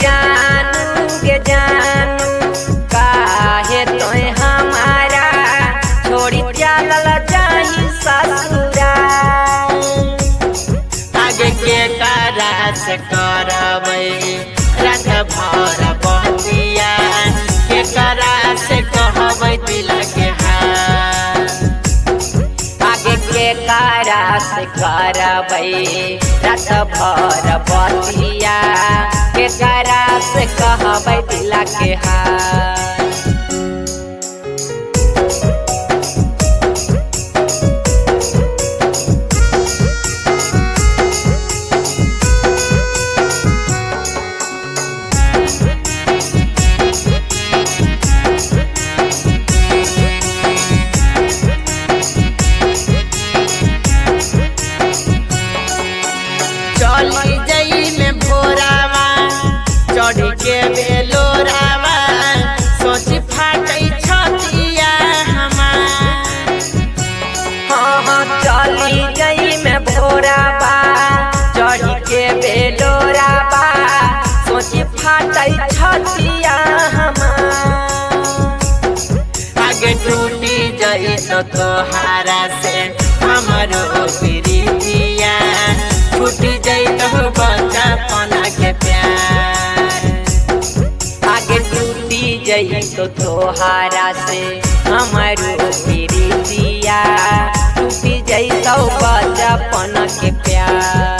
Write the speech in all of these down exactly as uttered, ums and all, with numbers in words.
जानू गे जानू काहे तोय हमारा छोड़ी चलल जाही ससुरा। आगे के करा से करबै रात भर बतिया के करा से कहबै दिल के हाल। आगे के करा से करबै रात भर बतिया के करा से कहबै दिल के हाल। चली जई में भोरावा चढ़ी के बेलोरावा सोची फाटई छतिया हमार। हाँ हाँ चली गई में भोराबा चढ़ी के बेलोराबा सोची फाटई छतिया हमार। आगे टूटी जई तो तोहारा से हमरो प्रीतिया छूटी जई तो बचपन के प्यार। आगे टूटी जई तो तोहारा से हमारो प्रीतिया टूटी जई तो बचपन के प्यार।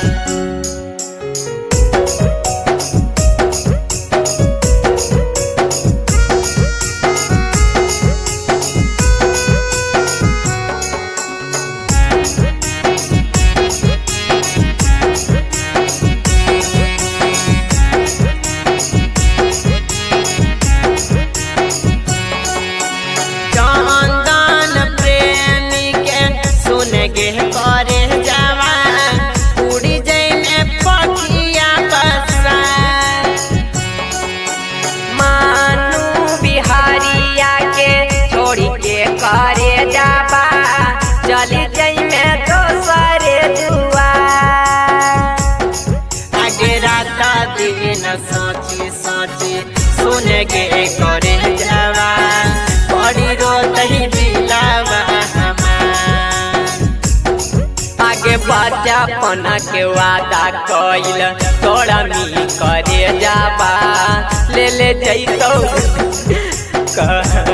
गे करे जवान उड़ी जइने पखिया बसा। मानू बिहारिया के छोड़ी के करे जाबा चली जई में दोसरे दुआ। आगे रात दिन सोची सोची सुन गे करे जवान बड़ी रोतही दिलावा बचपन के वादा कइल तोड़ा मी करे जाबा ले ले जइतो कह